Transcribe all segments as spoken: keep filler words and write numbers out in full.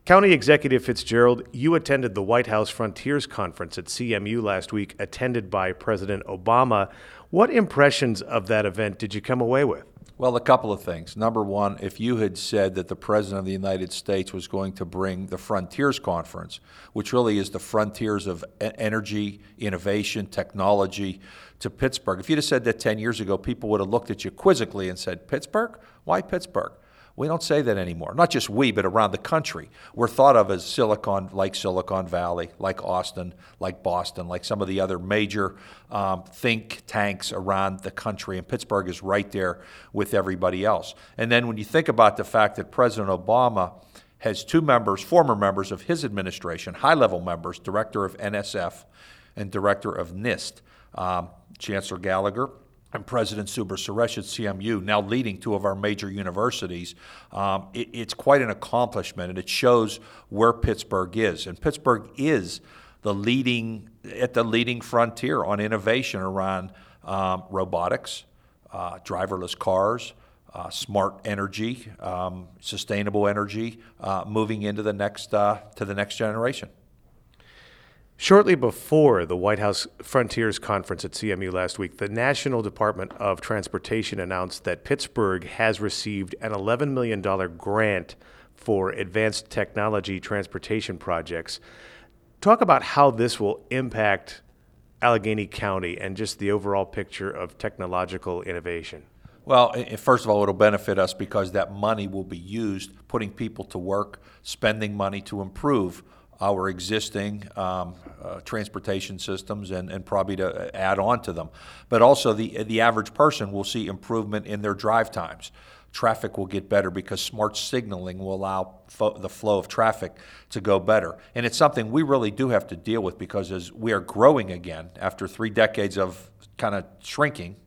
County Executive Fitzgerald, you attended the White House Frontiers Conference at C M U last week, attended by President Obama. What impressions of that event did you come away with? Well, a couple of things. Number one, if you had said that the President of the United States was going to bring the Frontiers Conference, which really is the frontiers of energy, innovation, technology, to Pittsburgh, if you'd have said that ten years ago, people would have looked at you quizzically and said, Pittsburgh? Why Pittsburgh? We don't say that anymore. Not just we, but around the country. We're thought of as Silicon, like Silicon Valley, like Austin, like Boston, like some of the other major um, think tanks around the country. And Pittsburgh is right there with everybody else. And then when you think about the fact that President Obama has two members, former members of his administration, high-level members, director of N S F and director of NIST, um, Chancellor Gallagher, and President Subra Suresh at C M U, now leading two of our major universities, um, it, it's quite an accomplishment, and it shows where Pittsburgh is. And Pittsburgh is the leading, at the leading frontier on innovation around um, robotics, uh, driverless cars, uh, smart energy, um, sustainable energy, uh, moving into the next uh, to the next generation. Shortly before the White House Frontiers Conference at C M U last week, the National Department of Transportation announced that Pittsburgh has received an eleven million dollars grant for advanced technology transportation projects. Talk about how this will impact Allegheny County and just the overall picture of technological innovation. Well, first of all, it'll benefit us because that money will be used putting people to work, spending money to improve our existing um, uh, transportation systems and, and probably to add on to them. But also the, the average person will see improvement in their drive times. Traffic will get better because smart signaling will allow fo- the flow of traffic to go better. And it's something we really do have to deal with because as we are growing again after three decades of kind of shrinking,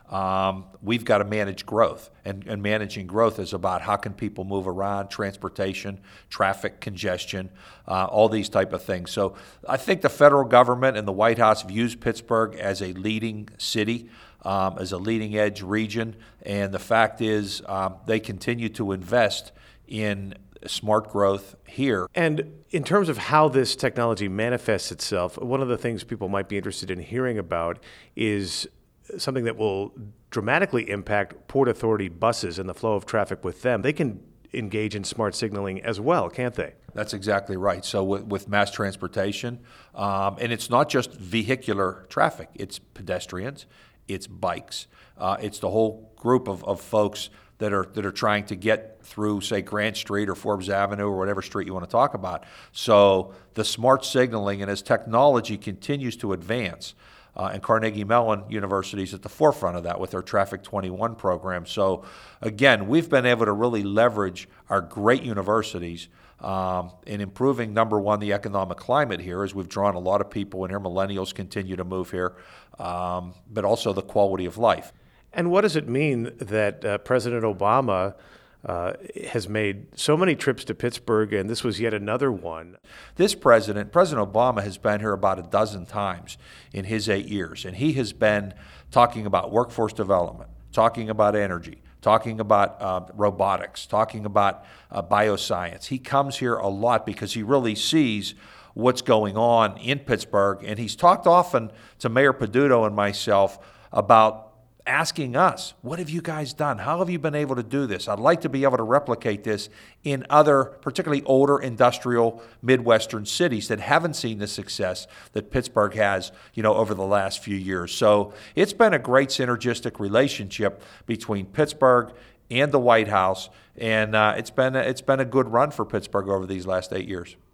Um, we've got to manage growth, and, and managing growth is about how can people move around, transportation, traffic congestion, uh, all these type of things. So I think the federal government and the White House views Pittsburgh as a leading city, um, as a leading edge region, and the fact is um, they continue to invest in smart growth here. And in terms of how this technology manifests itself, one of the things people might be interested in hearing about is something that will dramatically impact Port Authority buses and the flow of traffic with them. They can engage in smart signaling as well, can't they? That's exactly right. So with, with mass transportation, um, and it's not just vehicular traffic, it's pedestrians, it's bikes, uh, it's the whole group of, of folks that are that are trying to get through, say, Grant Street or Forbes Avenue or whatever street you want to talk about. So the smart signaling, and as technology continues to advance, Uh, and Carnegie Mellon University is at the forefront of that with their Traffic twenty-one program. So, again, we've been able to really leverage our great universities um, in improving, number one, the economic climate here, as we've drawn a lot of people in here. Millennials continue to move here, um, but also the quality of life. And what does it mean that uh, President Obama Uh, has made so many trips to Pittsburgh, and this was yet another one? This president, President Obama, has been here about a dozen times in his eight years, and he has been talking about workforce development, talking about energy, talking about uh, robotics, talking about uh, bioscience. He comes here a lot because he really sees what's going on in Pittsburgh, and he's talked often to Mayor Peduto and myself about asking us, what have you guys done? How have you been able to do this? I'd like to be able to replicate this in other, particularly older industrial Midwestern cities that haven't seen the success that Pittsburgh has, you know, over the last few years. So it's been a great synergistic relationship between Pittsburgh and the White House, and uh, it's been a, it's been a good run for Pittsburgh over these last eight years.